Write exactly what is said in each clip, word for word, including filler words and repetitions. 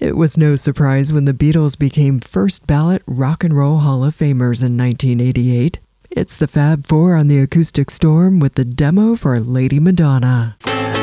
It was no surprise when the Beatles became first ballot Rock and Roll Hall of Famers in nineteen eighty-eight. It's the Fab Four on the Acoustic Storm with the demo for Lady Madonna.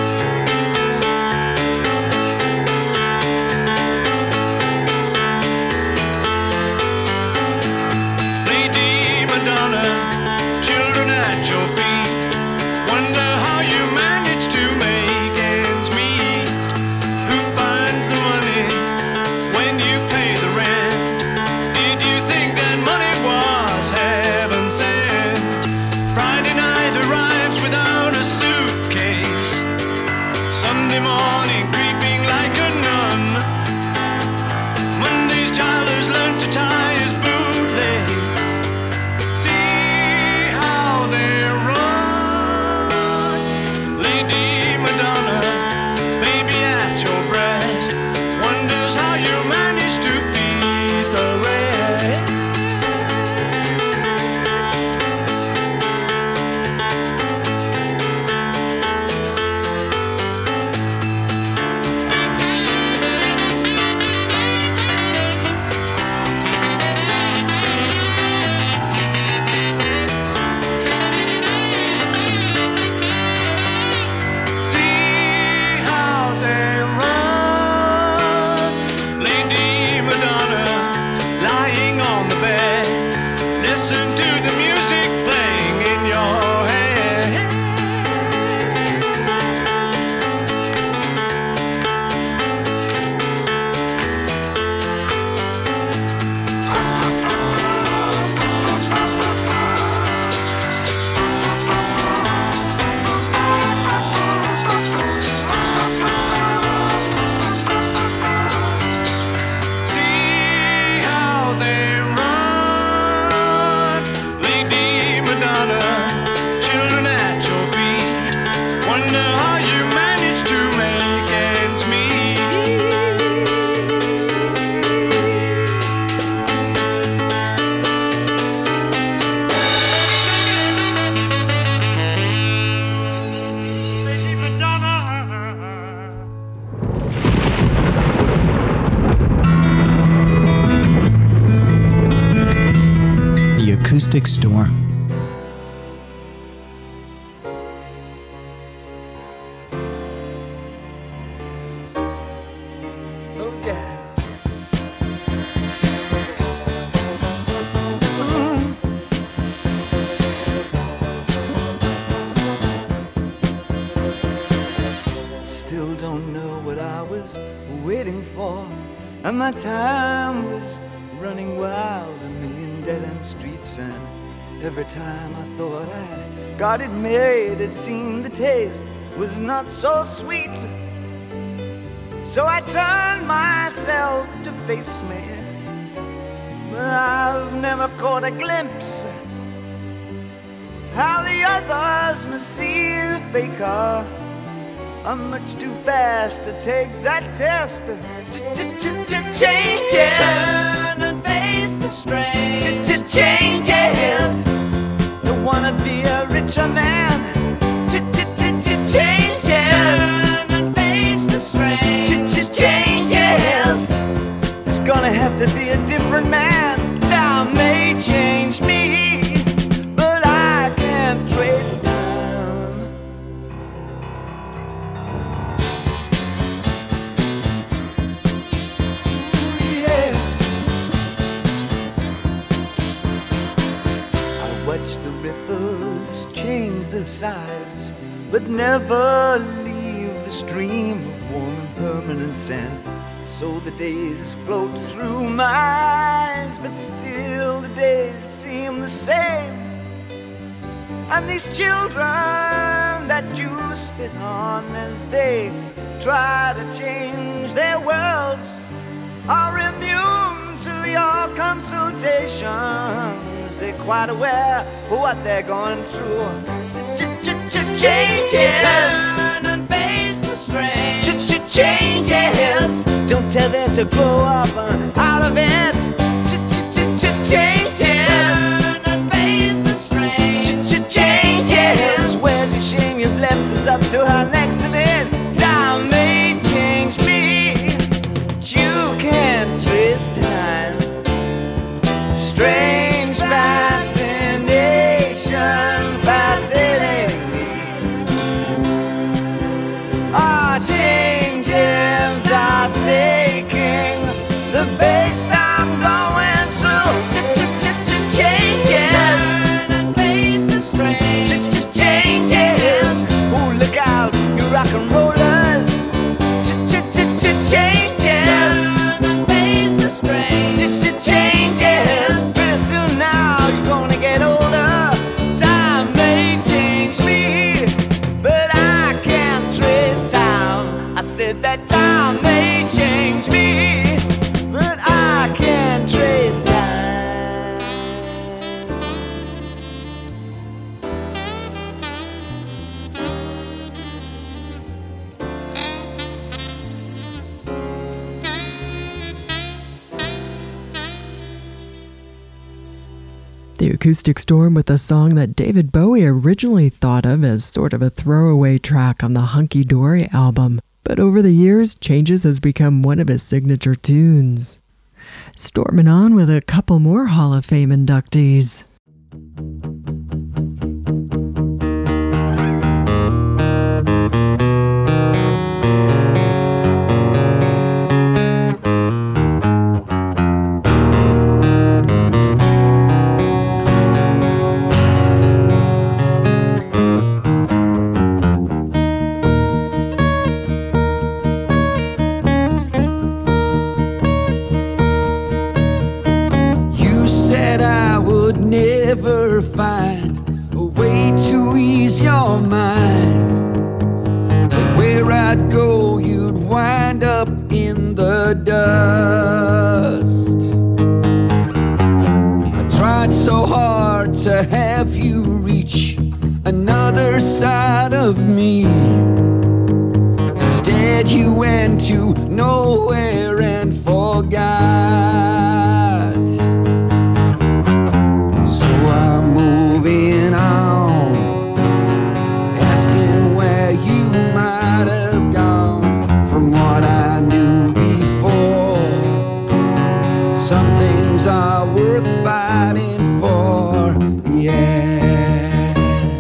Acoustic Storm. Oh yeah. Still don't know what I was waiting for, and my time was running wild. Dead-end streets, and every time I thought I got it made, it seemed the taste was not so sweet. So I turned myself to face me, but I've never caught a glimpse how the others must see the faker. I'm much too fast to take that test. Changes. Turn and face the strain. Changes. Don't wanna be a richer man. Changes. Turn and face the strain. Changes. There's gonna have to be a different man. Time may change me, but I can't trace time. Ooh, yeah. I watch the ripples change the size, but never leave the stream of warm and permanent sand. So the days float through my eyes, but still the days seem the same. And these children that you spit on as they try to change their worlds are immune to your consultations. They're quite aware of what they're going through. Changes. Turn and face the strain. Changes. Don't tell them to grow up out of it. Changes. Turn and face the strain. Changes. Where's your shame? You've left us up to our next in. Time may change me. You Time may change me, but I can't trace time. The Acoustic Storm with a song that David Bowie originally thought of as sort of a throwaway track on the Hunky Dory album, but over the years, Changes has become one of his signature tunes. Storming on with a couple more Hall of Fame inductees. Never find a way to ease your mind, but where I'd go you'd wind up in the dust. I tried so hard to have you reach another side of me. Instead you went to nowhere and forgot. Moving on, asking where you might have gone from what I knew before. Some things are worth fighting for, yeah.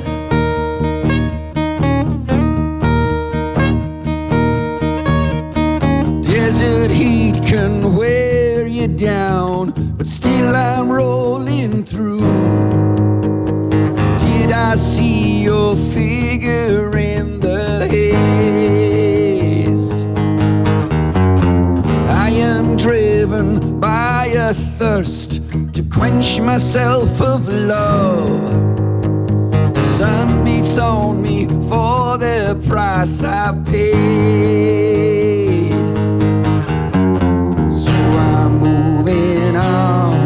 Desert heat can wear you down, but still I'm rolling through. I see your figure in the haze. I am driven by a thirst to quench myself of love. The sun beats on me for the price I've paid. So I'm moving on,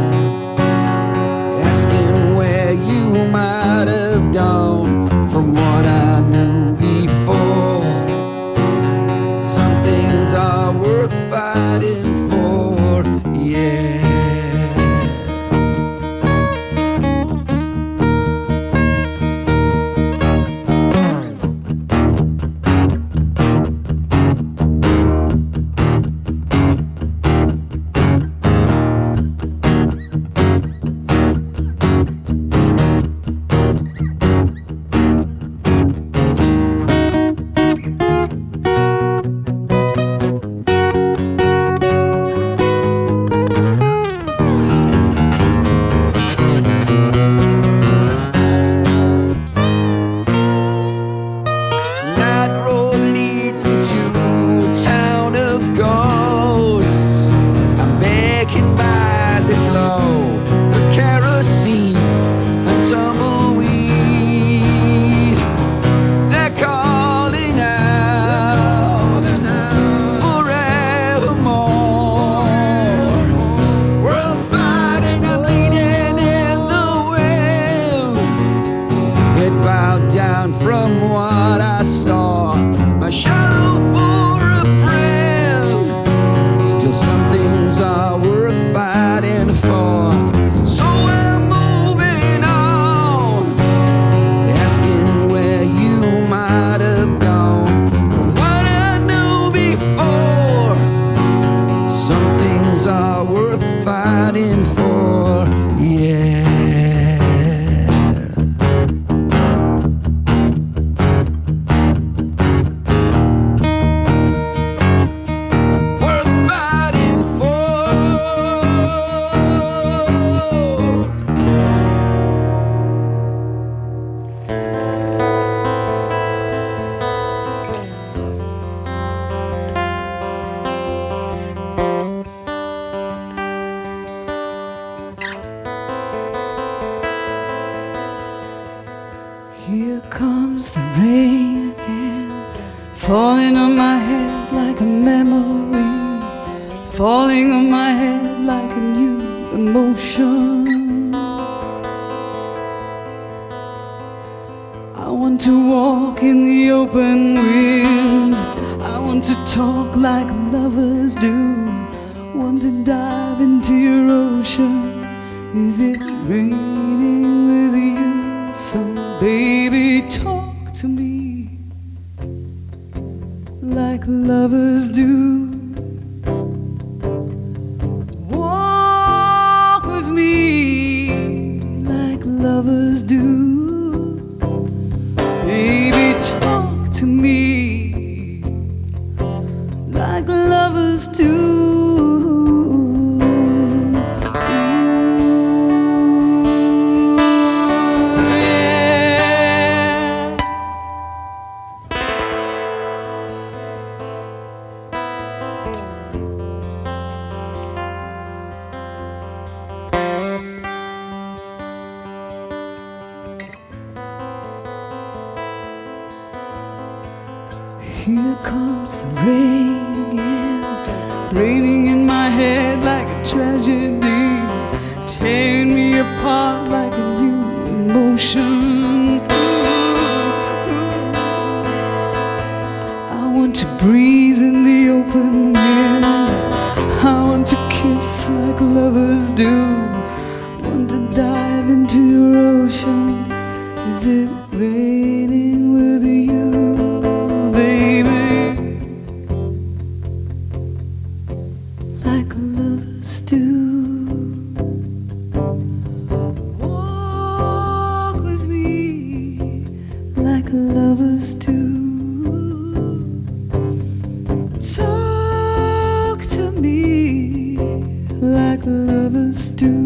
asking where you might have gone from what I knew before. Some things are worth fighting for, yeah. Here comes the rain again, falling on my head like a memory falling on my head like a new emotion. I want to walk in the open wind. I want to talk like lovers do. Want to dive into your ocean. Is it raining with you? So baby, talk to me like lovers do. Walk with me like lovers do. Baby, talk to me like lovers do. Here comes the rain again, raining in my head like a tragedy, tearing me apart like a new emotion. Ooh, ooh. I want to breathe in the open wind. I want to kiss like lovers do. Want to dive into your ocean. Is it raining with you? Like lovers do. Walk with me like lovers do. Talk to me like lovers do.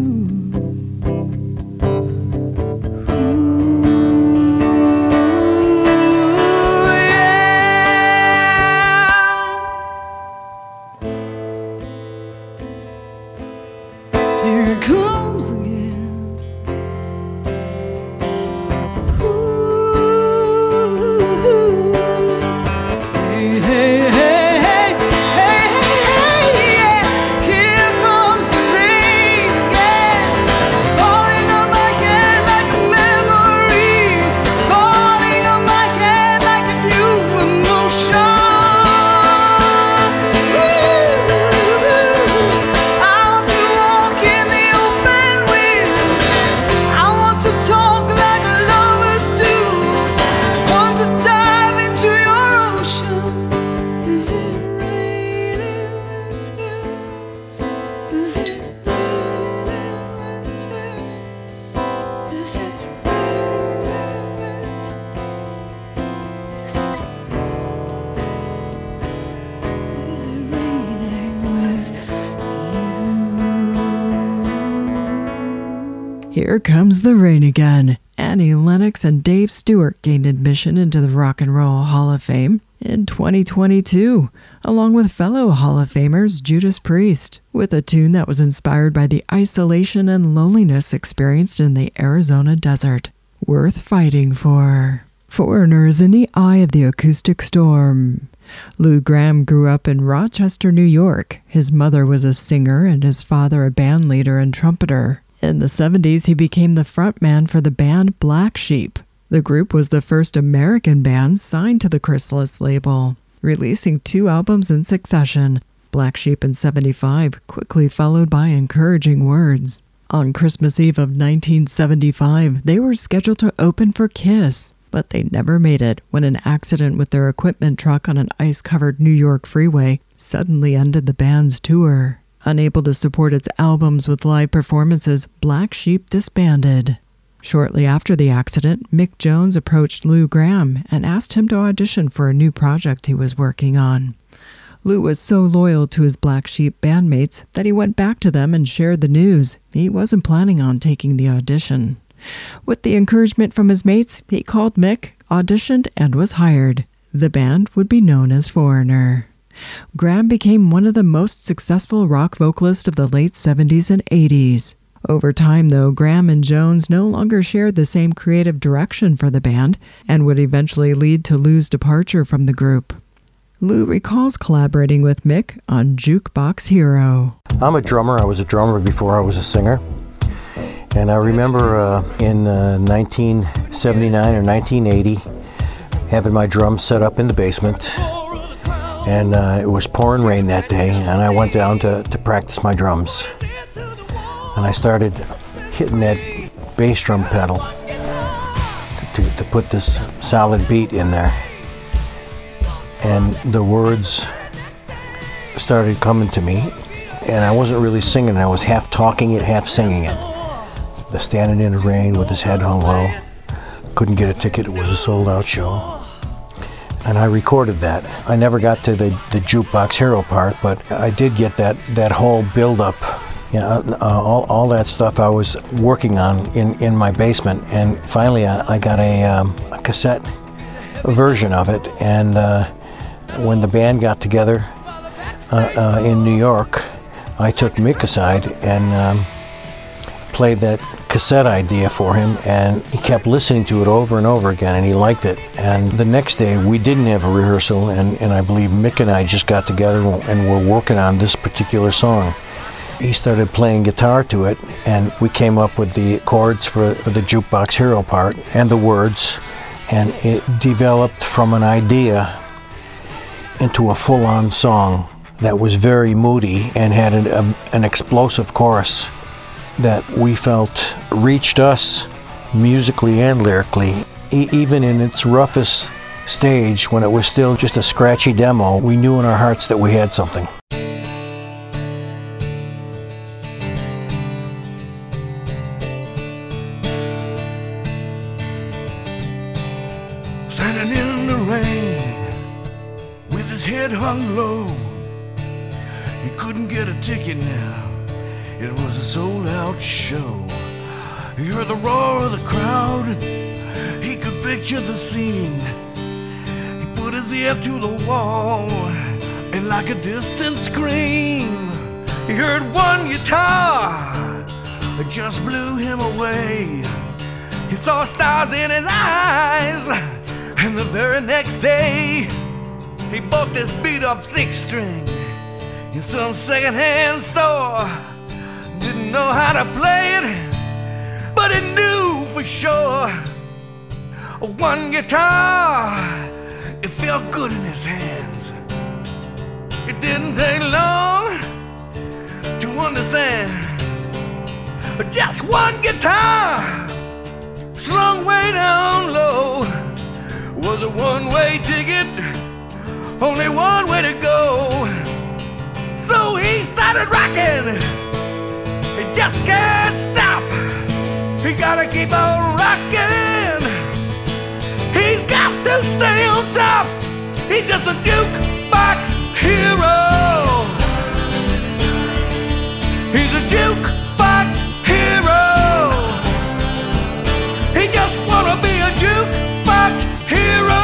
Here it comes again. Ooh, hey, hey, hey, hey, hey, hey, yeah. Here comes the rain again, falling on my head like a memory, falling on my head like a new emotion. Ooh, I want to walk in the open wind. I want to talk like lovers do. Want to dive into your ocean. Is it raining with you? Is it raining with you? Is it raining with you? Is it, is it raining with you? Here Comes the Rain Again. Annie Lennox and Dave Stewart gained admission into the Rock and Roll Hall of Fame in twenty twenty-two, along with fellow Hall of Famers Judas Priest, with a tune that was inspired by the isolation and loneliness experienced in the Arizona desert. Worth fighting for. Foreigner is in the eye of the acoustic storm. Lou Gramm grew up in Rochester, New York. His mother was a singer and his father a band leader and trumpeter. In the seventies, he became the frontman for the band Black Sheep. The group was the first American band signed to the Chrysalis label, releasing two albums in succession, Black Sheep in seventy-five, quickly followed by Encouraging Words. On Christmas Eve of nineteen seventy-five, they were scheduled to open for Kiss, but they never made it when an accident with their equipment truck on an ice-covered New York freeway suddenly ended the band's tour. Unable to support its albums with live performances, Black Sheep disbanded. Shortly after the accident, Mick Jones approached Lou Gramm and asked him to audition for a new project he was working on. Lou was so loyal to his Black Sheep bandmates that he went back to them and shared the news. He wasn't planning on taking the audition. With the encouragement from his mates, he called Mick, auditioned, and was hired. The band would be known as Foreigner. Gramm became one of the most successful rock vocalists of the late seventies and eighties. Over time, though, Gramm and Jones no longer shared the same creative direction for the band and would eventually lead to Lou's departure from the group. Lou recalls collaborating with Mick on Jukebox Hero. I'm a drummer. I was a drummer before I was a singer. And I remember uh, in uh, nineteen seventy-nine or nineteen eighty having my drums set up in the basement. And uh, it was pouring rain that day, and I went down to, to practice my drums. And I started hitting that bass drum pedal to, to put this solid beat in there. And the words started coming to me, and I wasn't really singing. I was half talking it, half singing it. The standing in the rain with his head hung low. Couldn't get a ticket, it was a sold-out show. And I recorded that. I never got to the, the Jukebox Hero part, but I did get that, that whole build-up. You know, uh, all, all that stuff I was working on in, in my basement. And finally I, I got a, um, a cassette version of it. And uh, when the band got together uh, uh, in New York, I took Mick aside and um, played that cassette idea for him, and he kept listening to it over and over again, and he liked it. And the next day we didn't have a rehearsal, and, and I believe Mick and I just got together and were working on this particular song. He started playing guitar to it, and we came up with the chords for, for the Jukebox Hero part and the words, and it developed from an idea into a full-on song that was very moody and had an, a, an explosive chorus that we felt reached us musically and lyrically. E- even in its roughest stage, when it was still just a scratchy demo, we knew in our hearts that we had something. Standing in the rain with his head hung low, he couldn't get a ticket now. It was a sold-out show. He heard the roar of the crowd. He could picture the scene. He put his ear to the wall, and like a distant scream, he heard one guitar that just blew him away. He saw stars in his eyes, and the very next day he bought this beat-up six-string in some second-hand store. Didn't know how to play it, but he knew for sure. One guitar, it felt good in his hands. It didn't take long to understand. Just one guitar, slung way down low, was a one-way ticket, only one way to go. So he started rocking. He just can't stop. He gotta keep on rocking. He's got to stay on top. He's just a jukebox hero. He's a jukebox hero. He just wanna be a jukebox hero.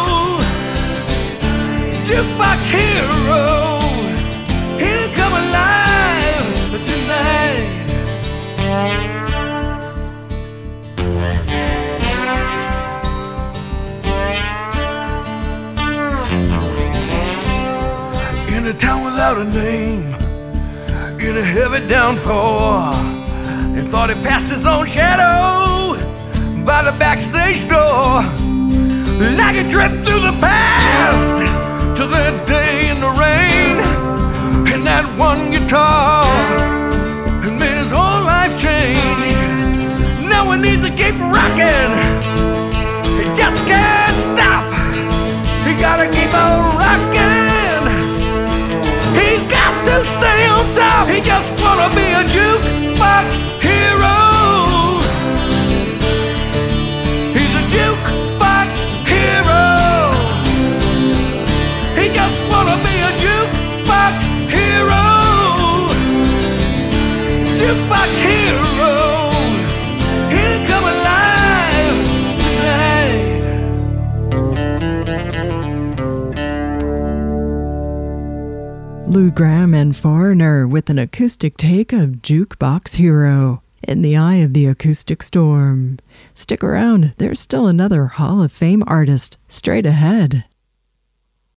Jukebox hero. He'll come alive tonight. In a town without a name, in a heavy downpour, he thought he passed his own shadow by the backstage door. Like a drip through the past to that day in the rain, and that one guitar made his whole life change. Now he needs to keep rocking. He just can't stop. He gotta keep on rocking. He's got to stay on top. He just wanna be a jukebox hero. He's a jukebox hero. He just wanna be a jukebox hero. Jukebox hero. He'll come alive tonight. Lou Gramm and Foreigner with an acoustic take of Jukebox Hero, In the Eye of the Acoustic Storm. Stick around, there's still another Hall of Fame artist straight ahead.